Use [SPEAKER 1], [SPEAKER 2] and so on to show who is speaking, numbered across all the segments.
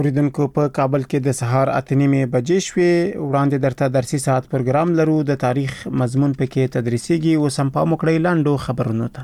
[SPEAKER 1] اوریدونکو په کابل کې د سهار 8:30 بجې شوې. وړاندې درته درسي ساعت پروګرام لرو. د تاریخ مضمون پکې تدریسيږي. اوس هم پام وکړئ لاندو خبرونو ته.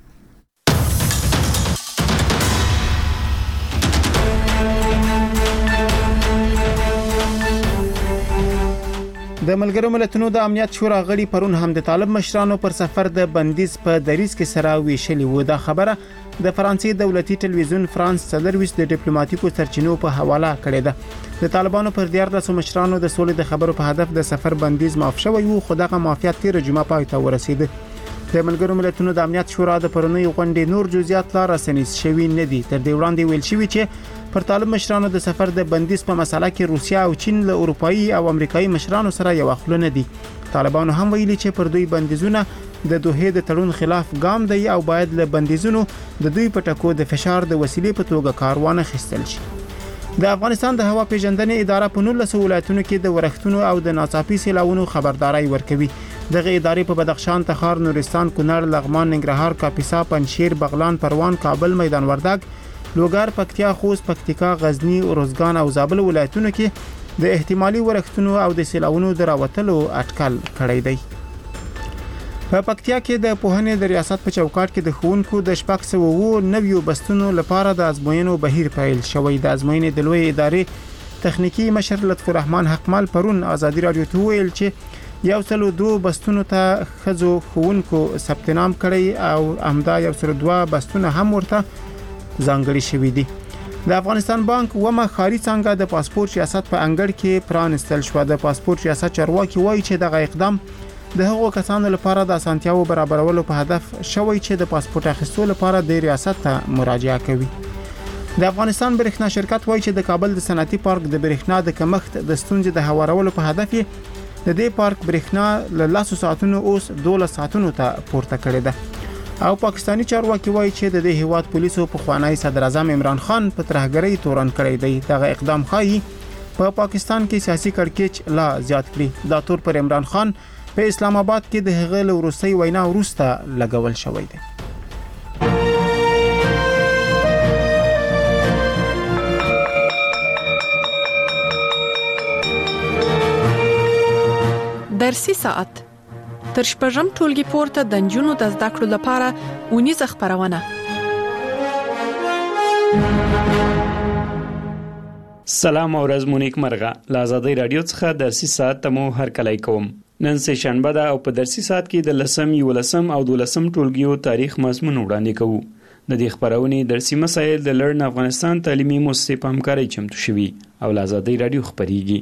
[SPEAKER 1] د ملګرو ملتونو د امنیت شورا غړي پرون هم د طالب مشرانو پر سفر د بندیز په دریځ کې سره ویشلې و. دا خبره د فرانسې دولتي ټلویزیون فرانس 24 د ډیپلوماټیکو سرچینو په حواله کړې ده. د طالبانو پر 14 مشرانو د سولې د خبرو په هدف د سفر بندیز معاف شوی و، خو دغه معافیت تیر جمعه پای ته ورسید. د ملګرو ملتونو د امنیت شورا د پرونی غونډې نور جزئیات لا رسنیز شوی نه دي. تر دې وړاندې ویل شوی چې پر طالب مشرانو د سفر د بندیز په مسله کې روسیا او چین له اروپایي او امریکایي مشرانو سره یو خلونه دي. طالبانو هم ویلي چې پر دوی بندیزونه د دوحې د تړون خلاف ګام دی او باید له بندیزونو د دوی په ټکو د فشار د وسیلې په توګه کاروان خستل شي. د افغانستان د هوا پیژندنې اداره په 19 ولایتونو کې د ورښتونو او د ناڅاپي سیلاونو خبرداري ورکوي. دغه ادارې په بدخشان، تخار، نورستان، کونړ، لغمان، ننګرهار، کاپیسا، پنجشیر، بغلان، پروان، کابل، میدان وردګ، لوګر، پکتیا، خوست، پکتیکا، غزنی، روزګان او زابل ولایتونو کې د احتمالي ورښتونو او د سیلاونو دراوتلو اټکل کړی دی. په پکتیا کې د پوهنې د ریاست په چوکاټ کې د ښوونکو د 609 بستونو لپاره د ازموینو بهیر پیل شوی. د ازموینې د لوی ادارې تخنیکی مشر لطف الرحمن حقمل پرون ازادي رادیو ته ویل چې 102 بستونو ته خزو ښوونکو ثبت نام کړی او همدا 102 بستونه هم ورته ځانګړي شوی دي. د افغانستان بانک ومه خاري څنګه د پاسپورت ریاست په انګړ کې پرانستل شو. د پاسپورت ریاست چارواکي وایي چې دغه اقدام د هغو کسانو لپاره د اسانتیاو برابرولو په هدف شوی چې د پاسپورت اخیستلو لپاره د ریاست ته مراجعه کوي. د افغانستان برېښنا شرکت وایي چې د کابل د صنعتي پارک د برېښنا د کمښت د ستونزې د هوارولو په هدف د دې پارک برېښنا له 10 ساعتونو اوس 12 ساعتونو ته پورته کړې ده. او پاکستانی چارواکي وایي چې د دې هیواد پولیسو په خوانی صدر اعظم عمران خان په ترهګرۍ تورن کړی دی. دغه اقدام ښایي په پاکستان کې سیاسي کړکېچ لا زیات کړي. دا تور پر عمران خان په اسلام آباد کې د هغه له روسي وینا وروسته لګول شوی دی.
[SPEAKER 2] درسي ساعت تر شپږم ټولګي پورته د نجونو د زده کړو لپاره اونیزه خبرونه.
[SPEAKER 3] سلام او ورځ مونږ مرغه له آزادۍ رادیو څخه درسي ساعت ته مو هرکلی کوم. نن سه شنبه ده او په درسي ساعت کې د 10 او 12 ټولګیو تاریخ مضمون وړاندې کوو. د دې خبرونې درسي مسایل د لړن افغانستان تعلیمي مؤسسې په همکارۍ چمتو شوي او له آزادۍ رادیو خبريږي.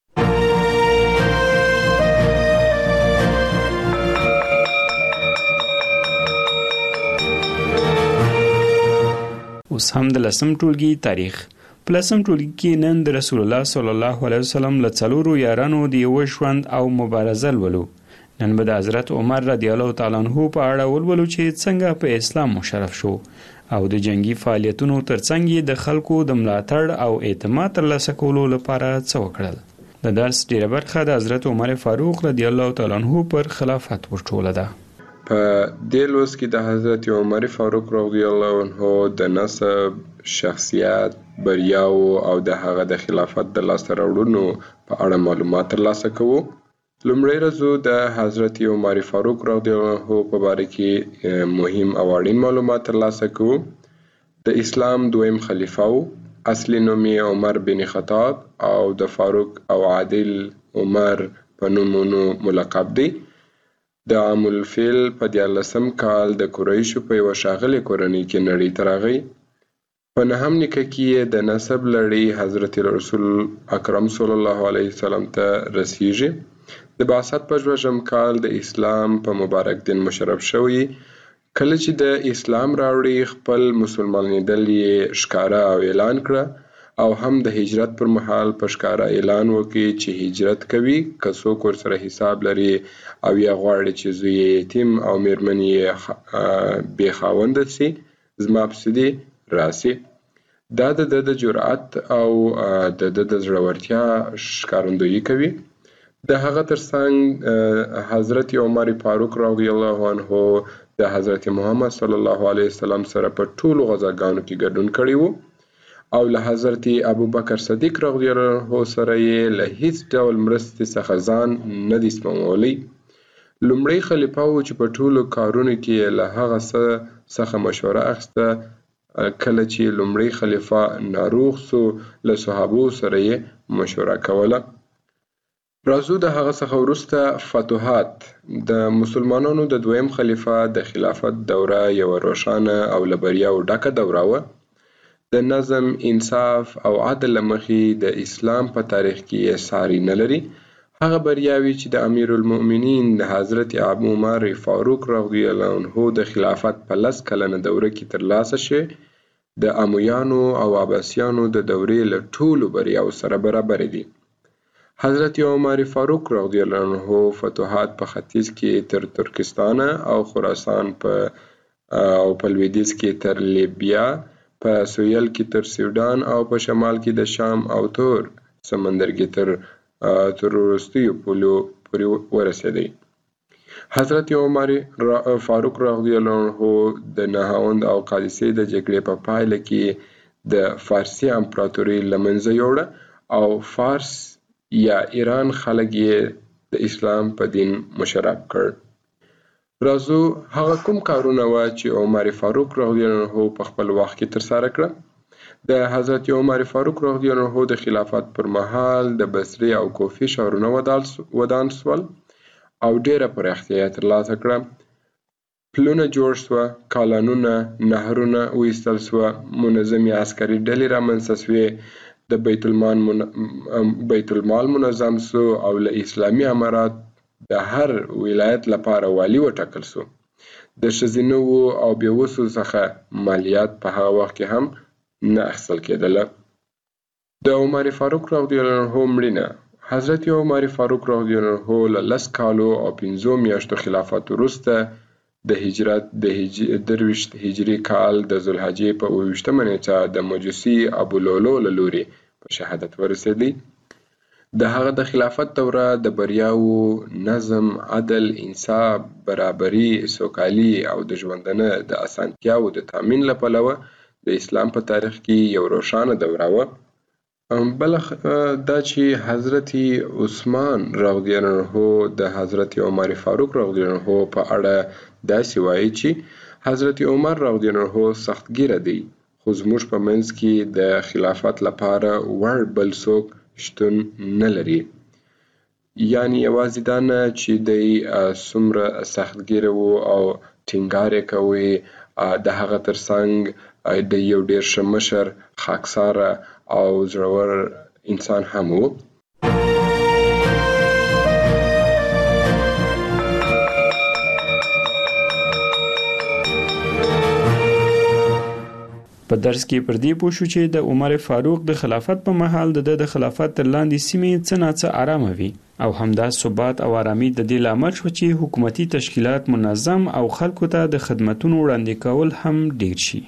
[SPEAKER 3] اوس هم د 10 ټولګي تاریخ. پلسم ټولګي کې نن د رسول الله صلی الله علیه وسلم له څلورو یارانو د یو ژوند او مبارزه ولولو. نن به د حضرت عمر رضی الله تعالی عنہ په اړه ولولو چې څنګه په اسلام مشرف شو او د جنگي فعالیتونو ترڅنګ د خلکو د ملاتړ او اعتماد ترلاسه کولو لپاره څه وکړل. د درس ډیره برخه د حضرت عمر فاروق رضی الله تعالی عنہ پر خلافت ورټوله ده.
[SPEAKER 4] په دې لوست کې د حضرت عمر فاروق رضی الله عنه د نسب، شخصیت، بریاو او د هغه د خلافت د لاسته راوړنو په اړه معلومات ترلاسه کوو. لومړی رزو د حضرت عمر فاروق رضی الله عنه په باره کې مهم او اړین معلومات ترلاسه کوو. د اسلام دویم خلیفه و. اصلي نوم یې عمر بن خطاب او د فاروق او عادل عمر په نومونو ملقب دی. د عام الفیل په 14 کال د قریشو په یو شاغلي کورنۍ کې نړۍ ته راغی. په نهم نیکه کې د نسب لړۍ حضرت رسول اکرم صلی الله علیه وسلم ته رسیږي. د بعثت په 2 کال د اسلام په مبارک دین مشرف شوی. کله چې د اسلام راوړي خپل مسلمانېدل یې ښکاره او اعلان کړه او هم د هجرت پر مهال په ښکاره اعلان وکړي چې هجرت کوي که څوک ورسره حساب لري او یا غواړي چې زوی یې یتیم او میرمن یې بې خاونده سي زما پسې دې راسي. دا د جرأت او د زړورتیا ښکارندویي کوي. د هغه ترڅنګ حضرت عمر فاروق رضی الله عنه د حضرت محمد صلی الله علیه وسلم سره په ټولو غزاګانو کې ګډون کړی وو او له حضرت ابوبکر صدیق رضی الله عنه سره یې له هیڅ ډول مرستې څخه ځان نه دی سپمولی. لومړی خلیفه و چې په ټولو کارونو کې له هغه څخه مشوره اخیسته. کله چې لومړی خلیفه ناروغ سو له صحابو سره یې مشوره کوله. راځو د هغه څخه وروسته فتوحات. د مسلمانانو د دویم خلیفه د خلافت دوره یو روښانه او له بریاوو ډکه دوره وه. د نظم، انصاف او عدل له مخې د اسلام په تاریخ کې یې ساری نه لري. هغه بریاوې چې د امیر المؤمنین د حضرت عمر فاروق رضی الله عنه د خلافت په 10 کلنه دوره کې ترلاسه شوې د امویانو او عباسیانو د دورې له ټولو بریاوو سره برابر دي. حضرت عمر فاروق رضی الله عنه فتوحات په ختیځ کې تر ترکستان او خراسان په لویدیځ کې تر لیبیا، په سویل کې تر سوډان او په شمال کې د شام او تور سمندر کې تر وروستیو پولو پورې ورسېدی. حضرت عمر فاروق رضی الله عنه د نهاوند او قادسیې د جګړې په پایله کې د فارسي امپراتورۍ له منځه یوړه او فارس یا ایران خلک یې د اسلام په دین مشرف کړ. راځو هغه کوم کارونه وه چې عمر فاروق رضی الله عنه په خپل وخت کې ترسره کړه. د حضرت عمر فاروق رضی الله عنه د خلافت پر مهال د بصرې او کوفې ښارونه ودان سول او ډیره پراختیا یې ترلاسه کړه. پلونه جوړ سوه، کالانونه، نهرونه وایستل سوه، منظمې عسکري ډلې رامنځته سوې، د بیت المال منظم سو او له اسلامي امارات د هر ولایت لپاره والی وټاکل سو. د ښځینه او بېوسو څخه مالیات په هغه وخت کې هم نه اخیستل کېدله. د عمر فاروق رضی الله عنه مړینه. حضرت عمر فاروق رضی الله عنه له 10 کالو او 5 میاشتو خلافت وروسته د هجرت د 23 هجري کال د ذوالحجې په 28مه نیټه د مجوسي ابولولو له لوري په شهادت ورسېدی. د هغه د خلافت دوره د بریاوو، نظم، عدل، انصاف، برابري، سوکالي او د ژوندانه د اسانتیاوو د تامین له پلوه د اسلام په تاریخ کې یو روښانه دوره وه. بل دا چې حضرت عثمان رضی الله عنه د حضرت عمر فاروق رضی الله عنه په اړه داسې وایي چې حضرت عمر رضی الله عنه سختګیره دی، خو زموږ په منځ کې د خلافت لپاره وړ بل څوک شتون نه لري. یعنی یوازې دا نه چې دی څومره سختګیره و او ټینګار یې کوي، د هغه ترڅنګ د یو ډیر ښه مشر، خاکساره او زړور انسان هم و.
[SPEAKER 3] په درس کې پر دې پوه شو چې د عمر فاروق د خلافت په مهال د خلافت تر لاندې سیمې څه ناڅه آرامه وي او همدا ثبات او آرامي د دې لامل شو چې حکومتي تشکیلات منظم او خلکو ته د خدمتونو وړاندې کول هم ډیر شي.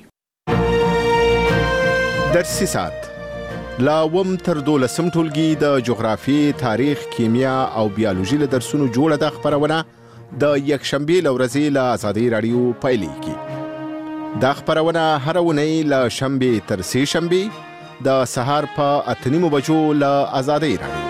[SPEAKER 5] درسي ساعت لا وم تر 12 ټولګي د جغرافي، تاریخ، کیمیا او بیولوژي له درسونو جوړه د خبرونه د یکشنبه لورځي له آزادۍ رادیو پیلېږي. دا خبرونه هر ونی له شنبه تر سه شنبه د سهار په 8:30 بجو له آزادۍ رادیو.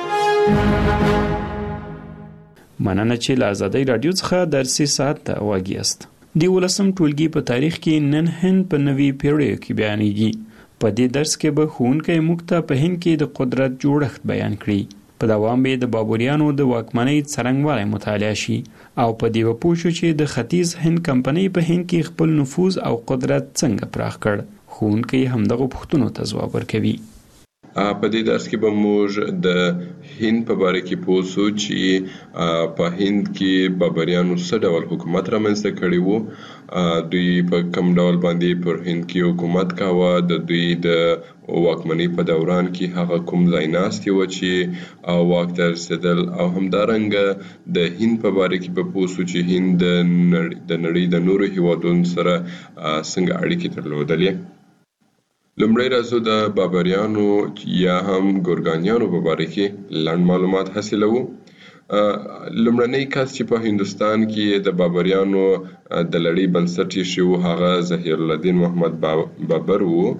[SPEAKER 3] مننه چې له آزادۍ رادیو څخه درسي ساعت ته واګیاست. دی 12 ټولګي په تاریخ کې نن هند په نوي پیړۍ کې بیانېږي. په دې درس کې به ښوونکی موږ ته په هند کې د قدرت جوړښت بیان کړي. په دوام به د بابریانو د واکمنۍ څرنګوالی مطالعه شي او په دې به پوه شو چې د ختیځ هند کمپنۍ په هند کې خپل نفوذ او قدرت څنګه پراخ کړ. ښوونکی همدغه پوښتنو ته ځواب ورکوي.
[SPEAKER 4] په دې درس کې به موږ د هند په باره کې پوه شو چې په هند کې بابریانو څه ډول حکومت رامنځته کړی وو، دوی په کوم ډول باندې پر هند کې حکومت کاوه، د دوی د واکمنۍ په دوران کې هغه کوم ځای ناستې وه چې واک ته رسېدل، او همدارنګه د هند په باره کې به پوه شو چې هند د نړۍ د نورو هیوادونو سره څنګه اړیکې درلودلې. لومړی راځو د بابریانو یا هم ګورګانیانو په باره کې لنډ معلومات حاصلوو. لومړنی کس چې په هندوستان کې د بابریانو د لړۍ بنسټ ایښی و هغه ظهیر الدین محمد بابر و.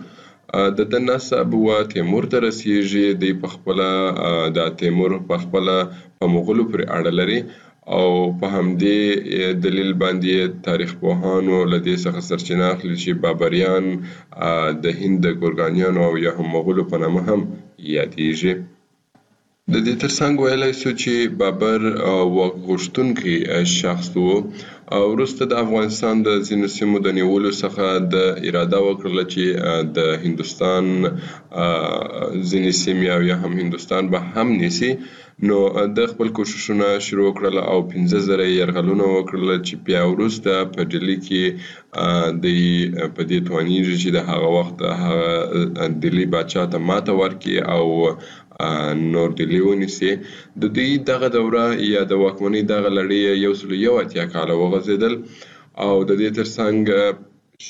[SPEAKER 4] د د نسب و تیمور ته رسیږي. دی په خپل د تیمور په خپل په مغولو پورې اړه لري او په همدې دلیل باندې تاریخ پوهانو له دې څخه سرچینه اخلي چې بابریان د هند د ګورګانیانو او یا هم مغولو په نامه هم یادیږي. د دې ترڅنګ ویلای سو چې بابر واک غوښتونکی شخص و. وروسته د افغانستان د ځینو سیمو د نیولو څخه د اراده وکړله چې د هندوستان ځینې سیمې او یا هم هندوستان به هم نیسي. نو د خپل کوششونه شروع کړل او 15,000 یرغلونه وکړل چې بیا وروسته په ډیلي کې د په دې توانیږي چې د هغه وخت هغه ډیلي باچا ته ماته ورکړي او نور ډیلي ونیسي. د دې دغه دوره یا د واکمنۍ دغه لړۍ 181 کاله وغځېدل او د دې ترڅنګ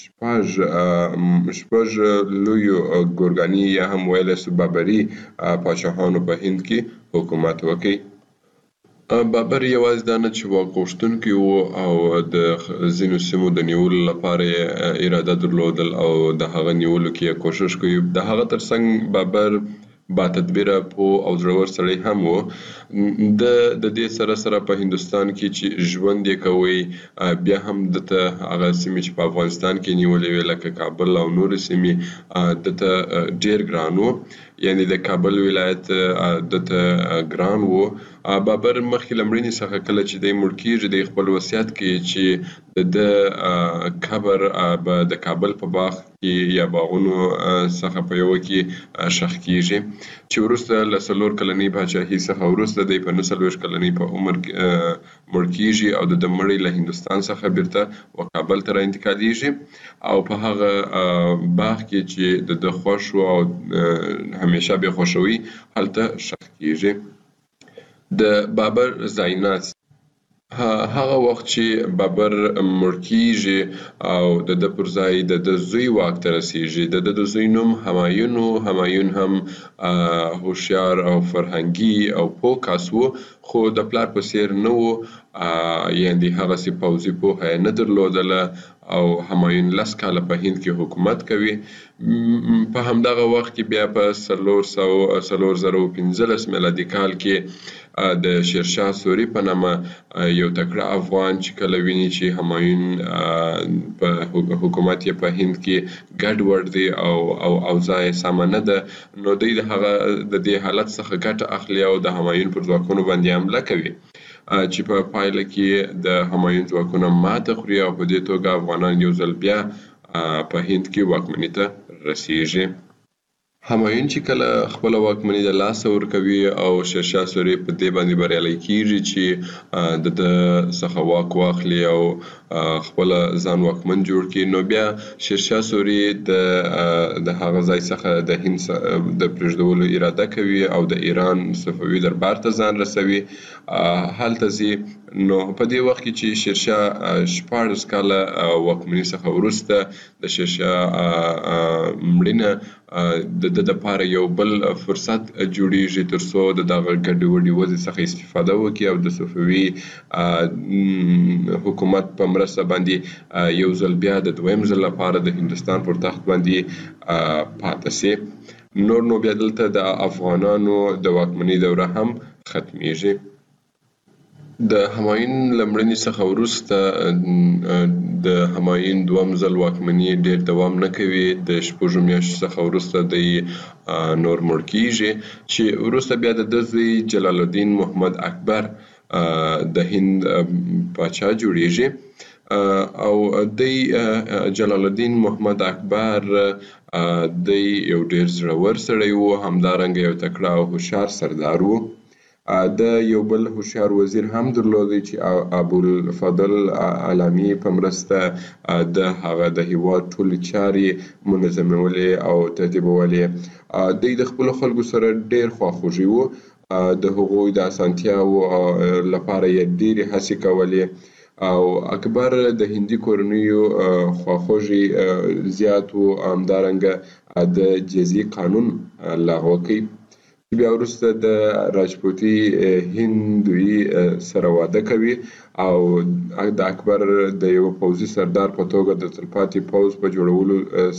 [SPEAKER 4] شپږ لویو ګورګاني یا هم ویلی سو بابري پاچاهانو په هند کې حکومت وکړي. بابر یوازې دا نه چې واک غوښتونکی و او د ځینو سیمو د نیولو لپاره یې اراده درلودل او د هغه نیولو کې یې کوشش کوي. د هغه ترڅنګ بابر با تدبیره پوه او زړور سړی هم و. د دې سره سره په هندوستان کې چې ژوند یې کوي بیا هم دته هغه سیمې چې په افغانستان کې نیولې وې لکه کابل او نورې سیمې دته ډېر ګران و. یعنی د کابل ولایت دته ګران و. بابر مخکې له مړینې څخه کله چې دی مړ کېږي د خپل وصیت کې چې د قبر به د کابل په باغ کې یا باغونو څخه په یوه کې ښخ کېږي چې وروسته له 4 کلنۍ پاچاهۍ څخه وروسته دی په 29 کلنۍ په عمر مړ کېږي او د مړی له هندوستان څخه بیرته کابل ته را انتقالېږي او په هغه باغ کې چې د خوښ و او همیشه به خوشوي هلته ښخ کېږي. د بابر ځایناست هغه وخت چې بابر مړ کېږي او د پر ځای د زوی واک ته رسیږي. د زوی نوم همایون و. همایون هم هوښیار او فرهنګي او پوه کس و خو د پلار په څیر نه و. یعنې هغسې پوځي پوهه یې نه درلودله او همایون 10 کاله په هند کې حکومت کوي. په همدغه وخت کې بیا په 415 میلادي کال کې د شیرشاه سوري په نامه یو تکړه افغان چې کله ویني چې همایون په حکومت یې په هند کې ګډوډ دی او اوضاع یې سمه نه ده نو دوی د هغه د دې حالت څخه ګټه اخلي او د همایون پر ځواکونو باندې حمله کوي چې په پایله کې د همایون ځواکونه ماته خوري او په دې توګه افغانان یو ځل بیا په هند کې واکمنۍ ته رسیږي. همایون چې کله خپل واکمنۍ د لاسه ورکوي او شیرشاه سوري په دې باندې بریالی کیږي چې د څخه واک واخلي او خپل ځان واکمن جوړ کړي نو بیا شیرشاه سوري د هغه ځای څخه د هند د پرېږدولو اراده کوي او د ایران صفوي دربار ته ځان رسوي. هلته ځي نو په دې وخت کې چې شیرشاه 14 کاله واکمنۍ څخه وروسته د شیرشاه مړینه د دپاره یو بل فرصت جوړیږي ترڅو د دغه ګډوډې وضع څخه استفاده وکړي او د صفوي حکومت په مرسته باندې یو ځل بیا د دویم ځل لپاره د هندوستان پر تخت باندې پاتې سي. نور نو بیا دلته د افغانانو د واکمنۍ دوره هم ختمیږي. د همایون له مړینې څخه وروسته د همایون دویم ځل واکمني ډېر دوام نه کوي. د 6 میاشتو څخه وروسته دی نور مړ کېږي چې وروسته بیا د زوی جلال الدین محمد اکبر د هند پاچا جوړیږي او دی جلال الدین محمد اکبر دی یو ډېر زړور سړی و. همدارنګه یو تکړه او هوښیار سردار و. د یو بل هوښیار وزیر هم درلودی چې ابوالفضل علامي په مرسته د هغه د هیواد ټولې چارې منظمولې او ترتیبولې. دوی د خپلو خلکو سره ډېر خواخوږي و. د هغوی د اسانتیاوو لپاره یې ډېرې هڅې کولې او اکبر د هندي کورنیو خواخوږي زیات و. همدارنګه د جزیې قانون لغوه کوي بیا وروسته د راجپوتي هندوی سره واده کوي او د اکبر د یو پوځي سردار په توګه د تلپاتې پوځ په جوړولو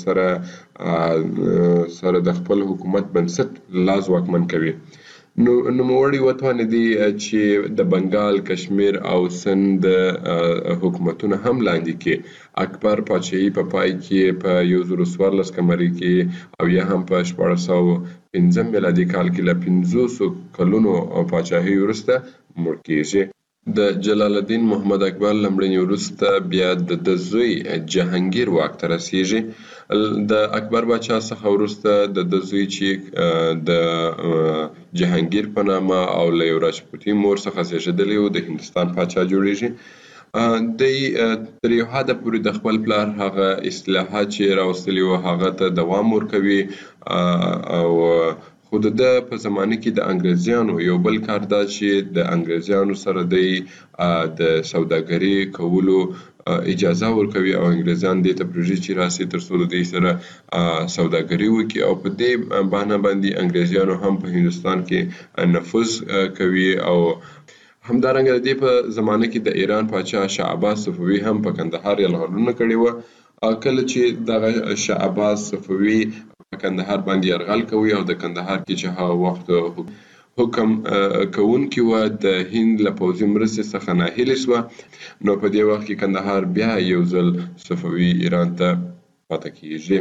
[SPEAKER 4] سره د خپل حکومت بنسټ لاس واکمن کوي. نوموړي وتوانېدي چې د بنګال، کشمیر او سند حکومتونه هم لاندې کړي. اکبر پاچاهي په پای کې په 1014 قمري کې او یا هم په 1405 میلادي کال کې له 500 کلونو پاچاهي وروسته مړ کیږي. د جلال الدین محمد اکبر لمړني وروسته بیا د زوی جهانگیر واک ته رسیږي. د اکبر باچا څخه وروسته د زوی چې د جهانگیر په نامه او له یو راجپوتي مور څخه زیږېدلی و د هندوستان پاچا جوړیږي. دی تر یو حده پورې د خپل پلار هغه اصلاحات چې راوستلي و هغه ته دوام ورکوي او خو د په زمانه کې د انګریزیانو یو بل کار دا چې د انګریزیانو سره د سوداګري کولو اجازه ورکوي او انګریزان دې ته پرېږدي چې راسي تر څو د دې سره سوداګري وکړي او په دې بهانه باندې انګریزیانو هم په هندوستان کې نفوذ کوي. او همدارنګه د دې په زمانه کې د ایران پاچا شاه عباس صفوي هم په کندهار یرغلونه کړي وو. کله چې دغه شاه عباس صفوي کندهار باندې یرغل کوي او د کندهار کې چې هغه وخت حکم کوونکی و د هند له پوځي مرستې څخه ناهیلې شوه، نو په دې وخت کې کندهار بیا یو ځل صفوي ایران ته پاتې کیږي.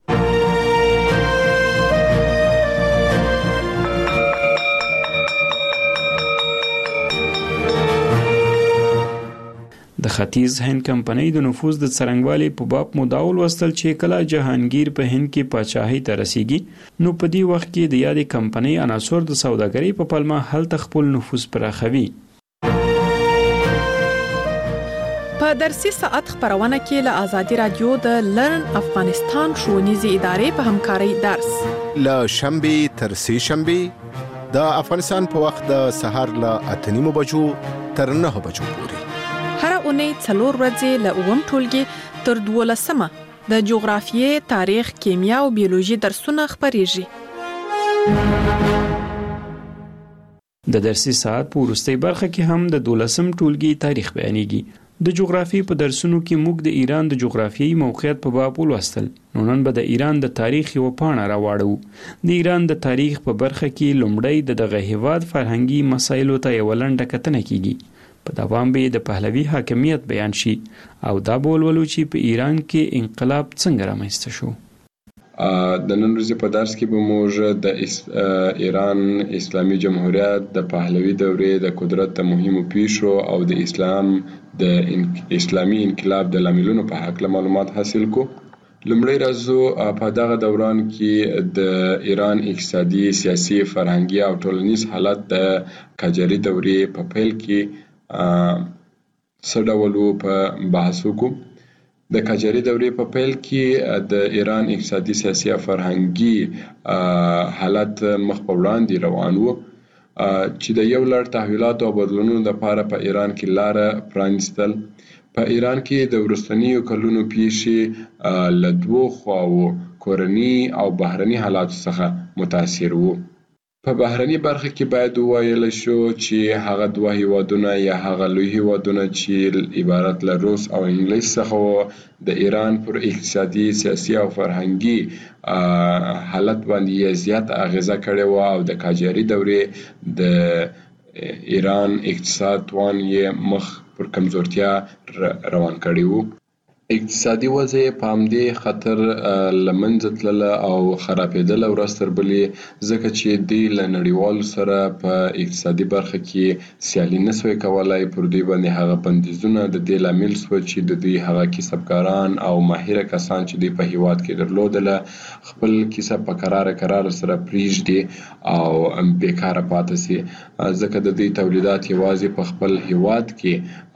[SPEAKER 3] د ختیځ هند کمپنۍ د نفوذ د څرنګوالي په باب مدعا ولوستل چې کله جهانگیر په هند کې پاچاهۍ ته رسیږي نو په دې وخت کې د یادې کمپنۍ عناصر د سوداګرۍ په پلمه هلته خپل نفوذ پراخوي.
[SPEAKER 2] په درسي ساعت خبرونه کې له آزادي رادیو د لرن افغانستان ښوونیزې ادارې په همکارۍ درس
[SPEAKER 5] له شنبې تر سې شنبې د افغانستان په وخت د سهار له 8:30 بجو تر 9 بجو پورې
[SPEAKER 2] هر اونۍ 4 ورځې له 9 ټولګي تر 12 د جغرافیې، تاریخ، کیمیا او بیولوژي درسونه خبريږي.
[SPEAKER 3] د درسي ساعت په وروستۍ برخه کې هم د 12 ټولګي تاریخ بیانېږي. د جغرافیې په درسونو کې موږ د ایران د جغرافیایي موقعیت په باب ولوستل. نن به د ایران د تاریخ یو پاڼه راوړو. د ایران د تاریخ په برخه کې لومړی دغه هیواد فرهنګي مسایلو ته یو لنډه کتنه کیږي. په دوام به د پهلوي حاکمیت بیان شي او دا بولولو چې په ایران کې انقلاب څنګه رامنځته شو.
[SPEAKER 4] د نن ورځې په درس کې به موږ د ایران اسلامي جمهوریت د پهلوي دورې د قدرت د مهمو پیښو او د اسلامي انقلاب د لاملونو په اړه معلومات حاصل کو. لومړی راځو په دغه دوران کې د ایران اقتصادي، سیاسي، فرهنګي او ټولنیز حالت د قاجاري دورې په پیل کې څه ډول په بحث وکړو. د قاجاري دورې په پیل کې د ایران اقتصادي، سیاسي او فرهنګي حالت مخ په وړاندې روان و چې د یو لړ تحولاتو او بدلونونو لپاره په ایران کې لاره پرانیستل. په ایران کې د وروستنیو کلونو پیښې له دوو خواو کورني او بهرني حالاتو څخه متاثر وو. په بهرني برخه کې باید وویل شو چې هغه دوه هیوادونه یا هغه لوی هیوادونه چې عبارت له روس او انګلیس څخه وو د ایران پر اقتصادي، سیاسي او فرهنګي حالت باندې زیات اغیزه کړې و او د قاجاري دورې د ایران اقتصاد توان یې مخ پر کمزورتیا روان کړی وو. اقتصادي وضع په همدې خطر لمنځه تلله او خرابېدله ورځ تر بلې، ځکه چې دوی له نړیوالو سره په اقتصادي برخه کې سیالي نسوی کولای. پر دوی باندې هغه بندیزونه د دې لامل شو چې د دوی هغه کسبګاران او ماهره کسان چې دوی په هیواد کې درلودله خپل کسب په قرار سره پریږدي او بیکاره پاتې شي، ځکه د دوی تولیدات یوازې په خپل هیواد کې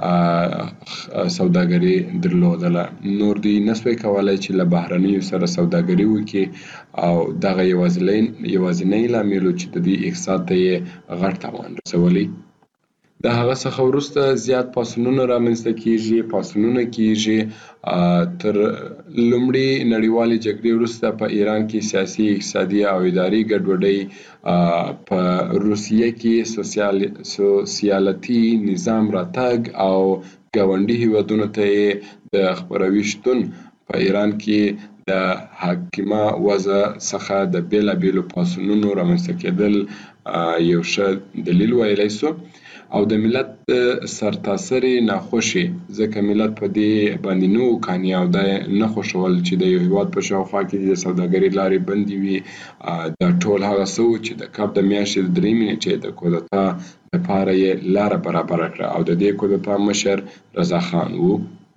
[SPEAKER 4] سوداګري درلودله. نور دوی نسوی کولای چې له بهرنیو سره سوداګري وکړي او دغه یوازینی لامل چې د دوی اقتصاد ته یې غټ تاوان رسولی. د هغه څخه وروسته زیات پاڅونونه رامنځته کیږي تر لومړۍ نړیوالې جګړې وروسته په ایران کې سیاسي، اقتصادي او اداري ګډوډۍ، په روسیه کې سوسیالتي نظام راتګ او ګاونډي هیوادونو ته د خپروي شتون په ایران کې د حاکمه وضع څخه د بیلابیلو پاڅونونو رامنځته کېدل یو ښه دلیل ویلی سو، او د ملت سرتاسرې ناخوشي، ځکه ملت په دې باندې نه و قانع او دا نه خوښول چې د یو هیواد په شاوخوا کې د سوداګرۍ لارې بندې وي. دا ټول هغه څه و چې د کب د میاشتې د 3 نیټې د کودتا لپاره یې لاره برابره کړه، او د دې کودتا مشر رضا خان و.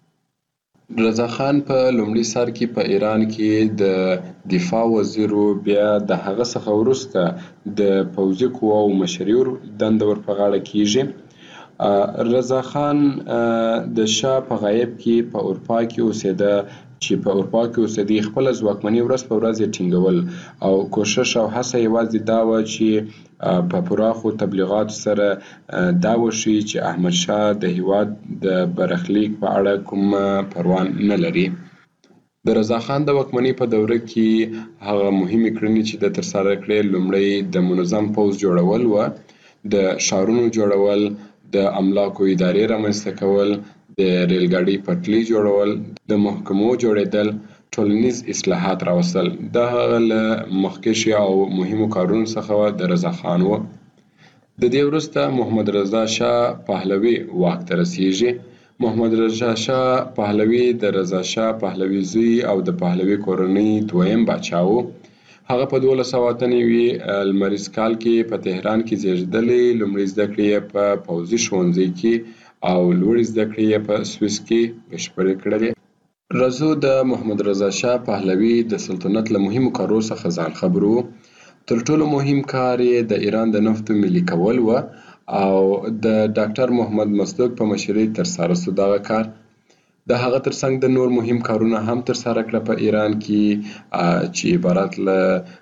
[SPEAKER 4] رضا خان په لومړي سر کې په ایران کې د دفاع وزیر و، بیا د هغه څخه وروسته د پوځي قواو مشري دنده ور په غاړه کیږي. رضا خان د شاه په غایب کې په اروپا کې اوسېده، چې په اروپا کې اوسېدی خپل ځواکمني ورځ په ورځ یې ټینګول، او کوشش او هڅه یوازې دا و چې په پراخو تبلیغاتو سره دا وشي چې احمد شاه د هیواد د برخلیک په اړه کوم پروا نه لري. د رضا خان د واکمنۍ په دوره کې هغه مهمې کړنې چې د ترسره کړې، لومړی د منظم پوځ جوړول و، د ښارونو جوړول، د املاکو ادارې رامنځته کول، د ریلګاډۍ پټلۍ جوړول، د محکمو جوړېدل، ټولنیز اصلاحات راوستل. دا هغه له مخکښو او مهمو کارونو څخه د رضا خان و. د دې وروسته محمد رضا شاه پهلوي واک ته رسیږي. محمد رضا شاه پهلوي د رضا شاه پهلوي زوی او د پهلوي کورنۍ دویم باچا و. هغه په 1298 لمریز کال کې په تهران کې زیږېدلی. لومړۍ زده کړې یې په پوځي ښوونځي کې او لوړې زده کړې یې په سویس کې بشپړې کړلې. رضا د محمد رضا شاه پهلوي د سلطنت له مهمو کارو څخه ځان خبر و. تر ټولو مهم کار یې د ایران د نفتو ملي کول و، او د ډاکټر محمد مصدق په مشرۍ ترسره سو دغه کار. د هغه ترڅنګ د نور مهم کارونه هم ترسره کړه په ایران کې، چې عبارت له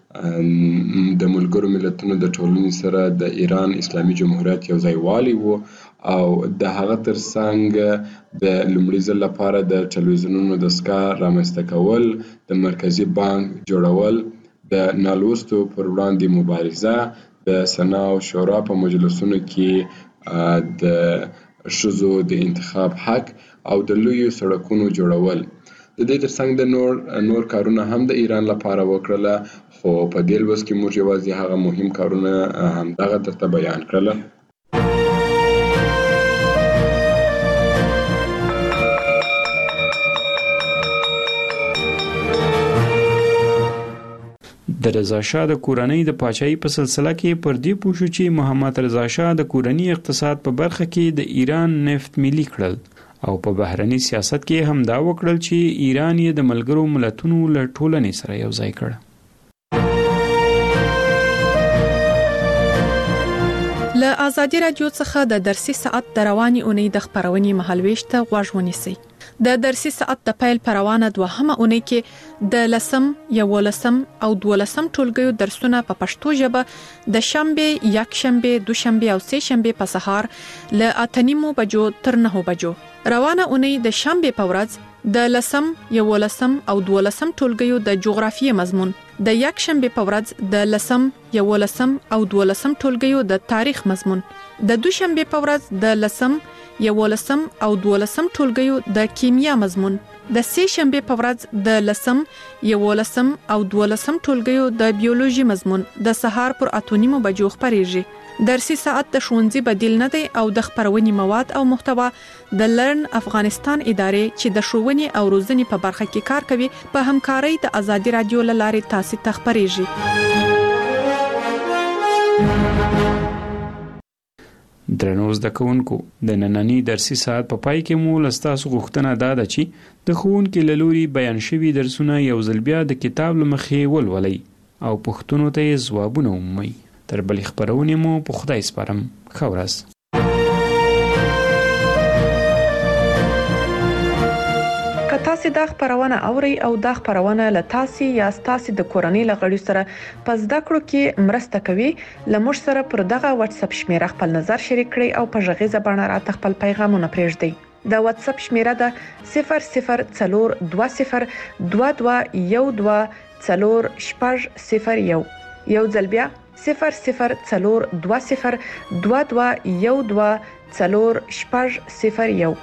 [SPEAKER 4] د ملګرو ملتونو د ټولنې سره د ایران اسلامي جمهوریت یو ځای والی و، او د هغه ترڅنګ د لومړي ځل لپاره د ټلویزیونونو دستګاه رامنځته کول، د مرکزي بانک جوړول، د نالوستو پر وړاندې مبارزه، د سنا او شورا په مجلسونو کې د ښځو د انتخاب حق، او د لویو سړکونو جوړول. د دې ترڅنګ د نور کارونه هم د ایران لپاره وکړله، خو په دې لوست کې موږ یوازې هغه مهم کارونه همدغه درته بیان کړله.
[SPEAKER 3] د رضا شاه د کورنۍ د پاچاهۍ په سلسله کې پر دې پوه شو چې محمد رضا شاه د کورنۍ اقتصاد په برخه کې د ایران نفت ملي کړل، او په بهرني سیاست کې هم دا وکړل چې ایران یې د ملګرو ملتونو له ټولنې سره یو ځای کړ.
[SPEAKER 2] له آزادي رادیو څخه د درسي ساعت د رواني اونۍ د خبرونې مهالويش ته غوږ ونیسئ. د درسي ساعت د پیل پروانه دوهمه اونۍ کې د 10 11 او 12 ټولګیو درسونه په پښتو ژبه د شنبه، یکشنبه، دوشنبه او سه شنبه په سهار له 8:30 بجو تر 9 بجو. روانه اونۍ د شنبه په ورځ د 10 11 او 12 ټولګیو د جغرافیې مضمون، د یکشنبه په ورځ د 10 11 او 12 ټولګیو د تاریخ مضمون، د دوشنبه په ورځ د 10 11 او 12 ټولګیو د کیمیا مضمون، د سه شنبه په ورځ د 10 11 او 12 ټولګیو د بیولوژي مضمون د سهار پر 8:30 بجو خبريږي. درسي ساعت د ښوونځي بدیل نه دی، او د خبرونې مواد او محتوا د لرن افغانستان ادارې چې د ښوونې او روزنې په برخه کې کار کوي په همکارۍ د آزادي رادیو له لارې تاسو ته خبريږي.
[SPEAKER 3] درنو زده کوونکو، د نننی درسي ساعت په پای کې مو لستاسو غوښتنه دا ده چې د ښوونکي له لوري بیان شوي درسونه یو ځل بیا د کتاب له مخې ولولئ او پوښتنو ته یې ځوابونه ومومئ. تر بلې خبرونې مو په خدای سپارم. ښه ورځ.
[SPEAKER 6] که
[SPEAKER 2] تاسو د خبرونه اوري او د خبرونه له تاسو یا تاسو د کورنۍ لغړی سره پس د کړو کې مرسته کوي لمر سره پر دغه واتس اپ شمیره خپل نظر شریک کړئ او په ژغې زبانه راته خپل پیغامونه پرېږدئ د واتس اپ شمیره ده 004212124001 یو ځل بیا 004212124001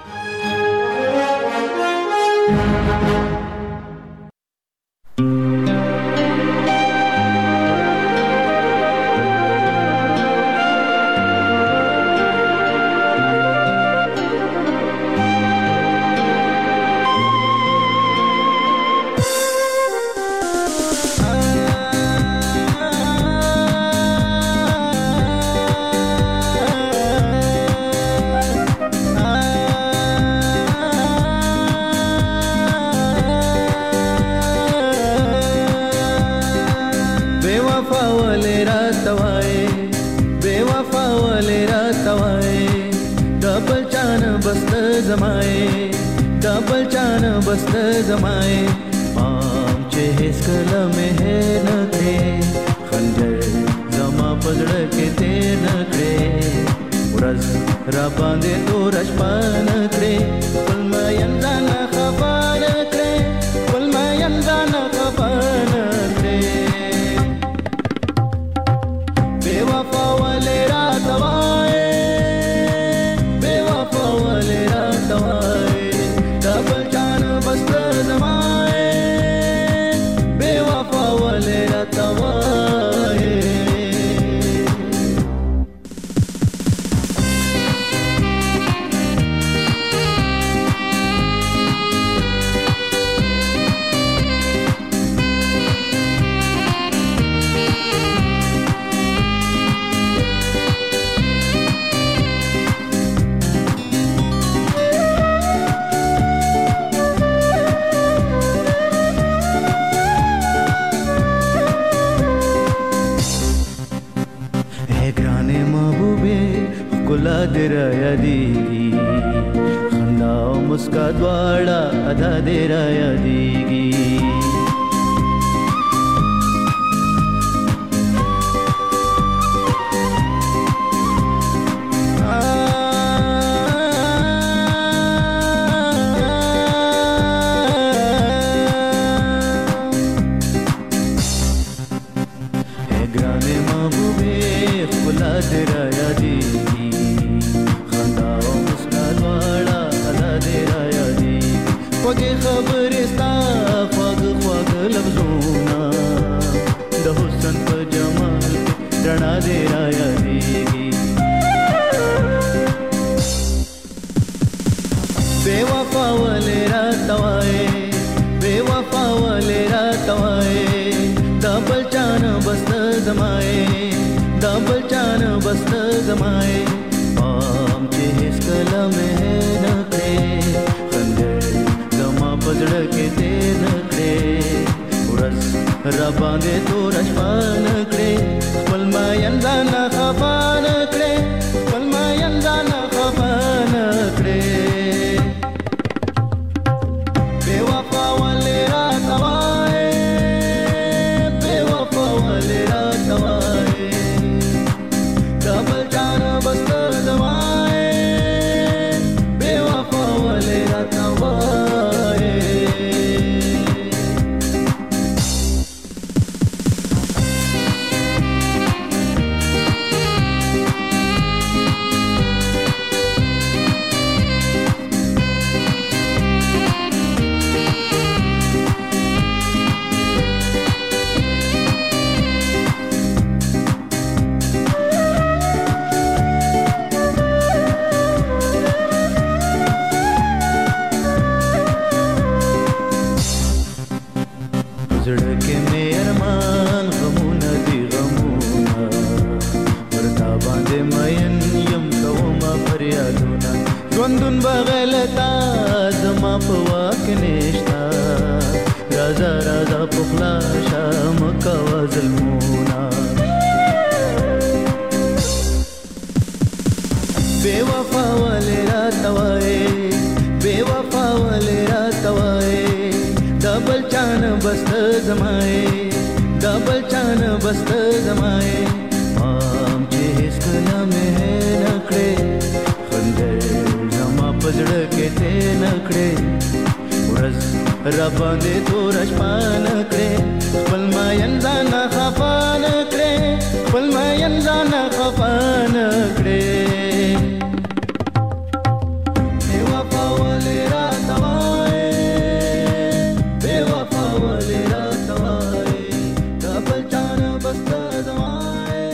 [SPEAKER 6] बेवफा वाले रात वाए بست زمای دا بل چانه بست زمای مام چې هیڅ کله مې نکړې خندل زما پزړه کې ته نکړې ورځ را باندې تور شپه نکړې خپل ما ینځ